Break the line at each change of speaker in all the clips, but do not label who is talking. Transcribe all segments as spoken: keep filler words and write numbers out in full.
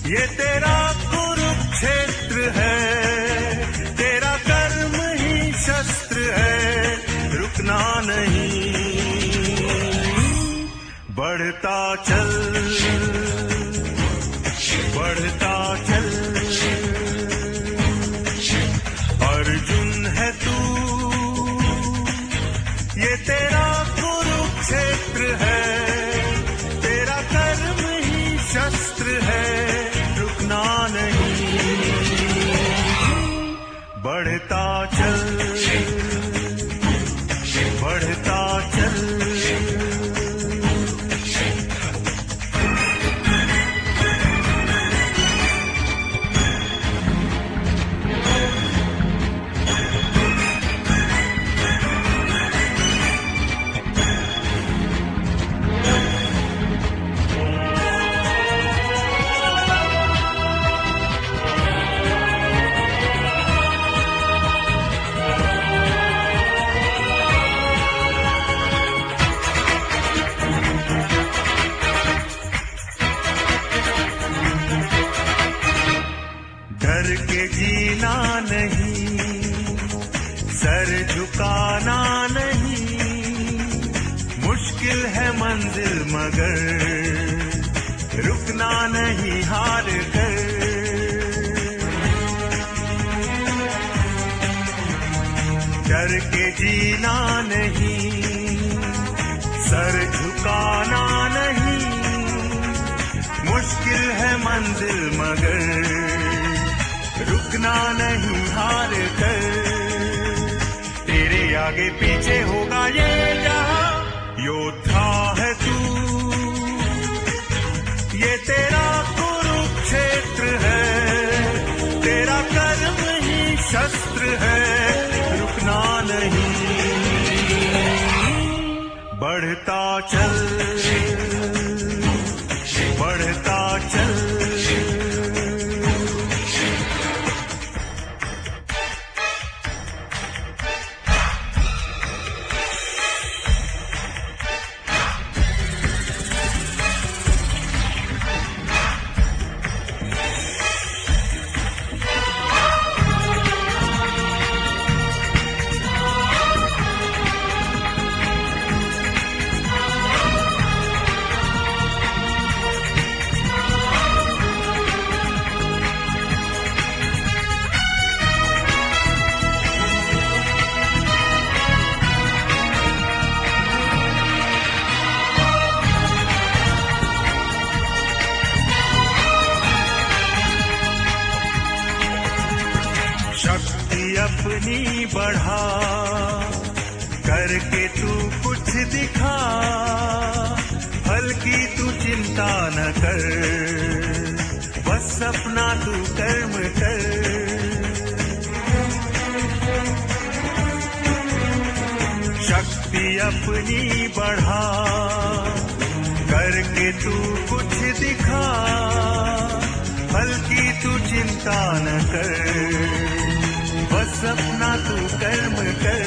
ये तेरा कुरुक्षेत्र है, तेरा कर्म ही शस्त्र है, रुकना नहीं, बढ़ता चल, बढ़ता चल, अर्जुन है तू, ये तेरा कुरुक्षेत्र है, तेरा कर्म ही शस्त्र है, रुकना नहीं, बढ़ता चल, बढ़ता चल। डर के जीना नहीं, सर झुकाना नहीं, मुश्किल है मंजिल मगर रुकना नहीं हार कर, डर के जीना नहीं, सर झुकाना नहीं, मुश्किल है मंजिल मगर रुकना नहीं हार कर, तेरे आगे पीछे होगा ये जहां, योद्धा है तू, ये तेरा कुरुक्षेत्र है, तेरा कर्म ही शस्त्र है, रुकना नहीं, बढ़ता चल, बढ़ता चल। शक्ति अपनी बढ़ा, करके तू कुछ दिखा, फल की तू चिंता न कर, बस अपना तू कर्म कर, शक्ति अपनी बढ़ा, करके तू कुछ दिखा, फल की तू चिंता न कर, बस अपना तू कर्म कर,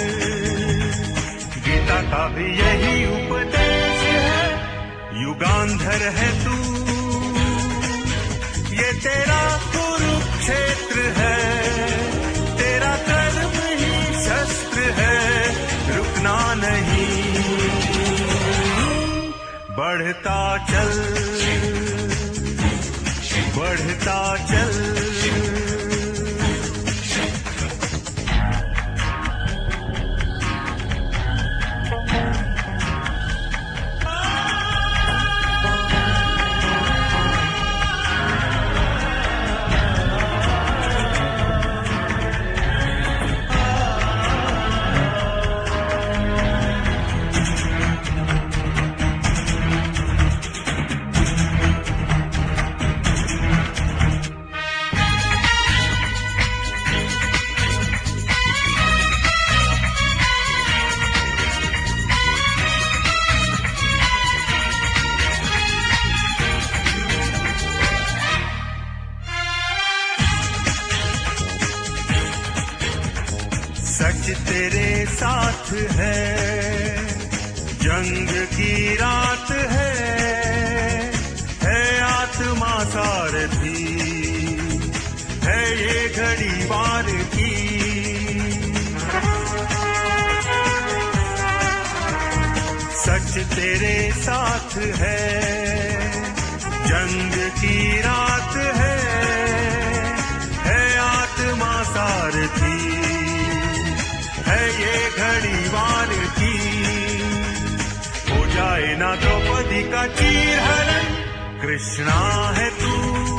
गीता का भी यही उपदेश है, युगांधर है तू, ये तेरा कुरुक्षेत्र है, तेरा कर्म ही शस्त्र है, रुकना नहीं, बढ़ता चल, बढ़ता चल। सच तेरे साथ है, जंग की रात है, है आत्मा सा सारथी है ये घड़ी वार की। सच तेरे साथ है, जंग की रात है, है आत्मा सारथी है ये घड़ी वार की। हो जाए ना द्रौपदी का चीरहरण, कृष्णा है तू,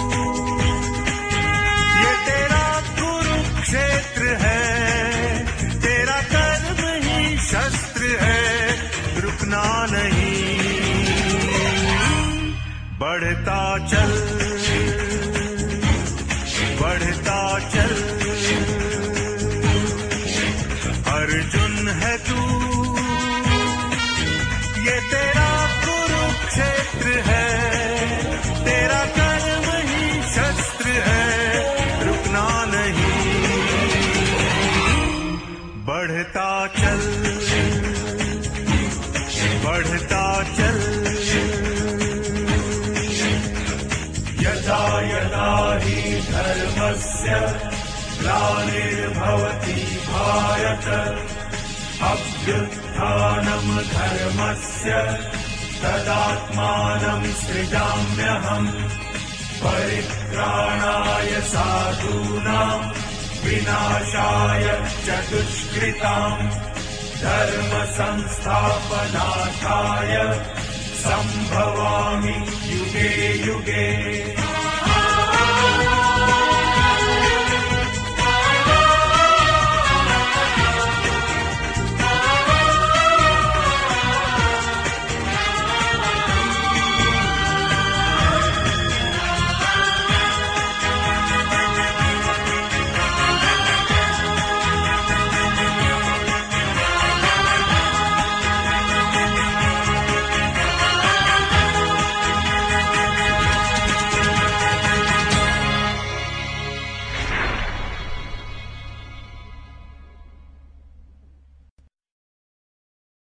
ये तेरा कुरुक्षेत्र है, तेरा कर्म ही शस्त्र है, रुकना नहीं, बढ़ता चल, बढ़ता चल, अर्जुन है तू, ये तेरा कुरुक्षेत्र है, तेरा कर्म ही शस्त्र है, रुकना नहीं, बढ़ता चल, बढ़ता चल। यदा यदा हि धर्मस्य ग्लानिर्भवति भारत, अभ्युत्थानं धर्मस्य तदात्मानं सृजाम्यहम्। परित्राणाय साधूनां विनाशाय च दुष्कृताम्, धर्म संस्थापनार्थाय संभवामि युगे युगे।